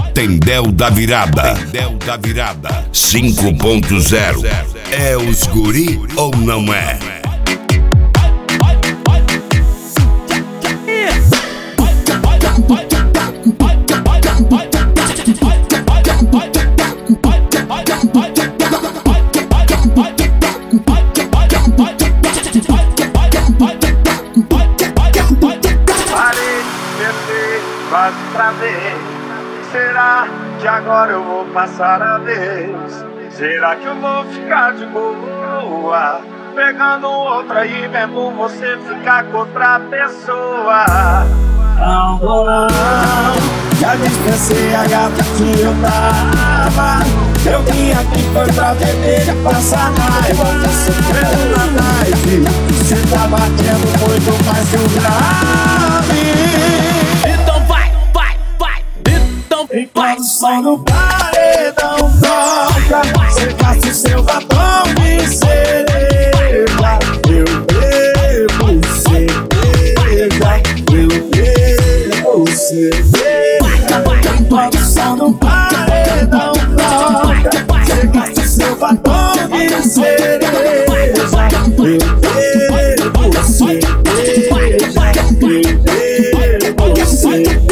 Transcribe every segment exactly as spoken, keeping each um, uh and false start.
Tendel da Virada. Tendel da Virada. cinco ponto zero. É os guri ou não é? Quase pra ver. Será que agora eu vou passar a vez? Será que eu vou ficar de boa pegando outra e vendo você ficar com outra pessoa? Não vou não, já dispensei a gata que eu tava. Eu vim aqui foi pra beber e passar raiva. Tá sofrendo na night, cê tá batendo muito mais que o grave. Enquanto o som do paredão toca, cê gasta o seu batom de cereja. Eu bebo cerveja, eu bebo cerveja. Enquanto o som do paredão toca, cê gasta o seu batom de cereja. Eu bebo cerveja, eu bebo cerveja.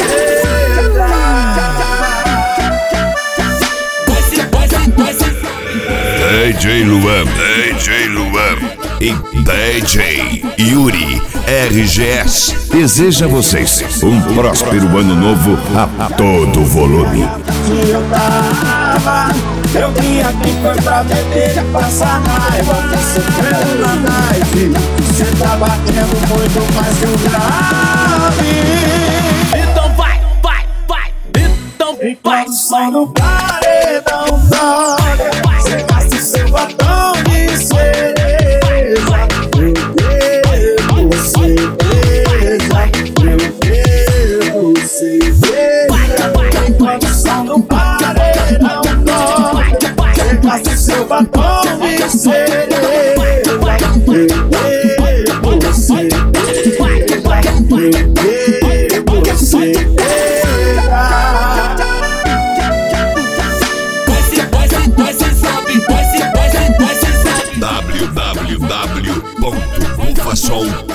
D J Luan, D J Luan e D J Yuri R G S deseja a vocês um próspero ano novo a todo volume. Eu tava, eu vim aqui foi pra beber e passar raiva. Tá sofrendo na night, cê tá batendo muito mais que o grave. Então vai, vai, vai, então vai. Enquanto o som do paredão toca, cê gasta o seu batom de cereja. Eu bebo cerveja, eu bebo cerveja. Enquanto o som do paredão toca, cê gasta o seu batom de cereja. Eu bebo cerveja, eu bebo cerveja. w w w ponto bufasom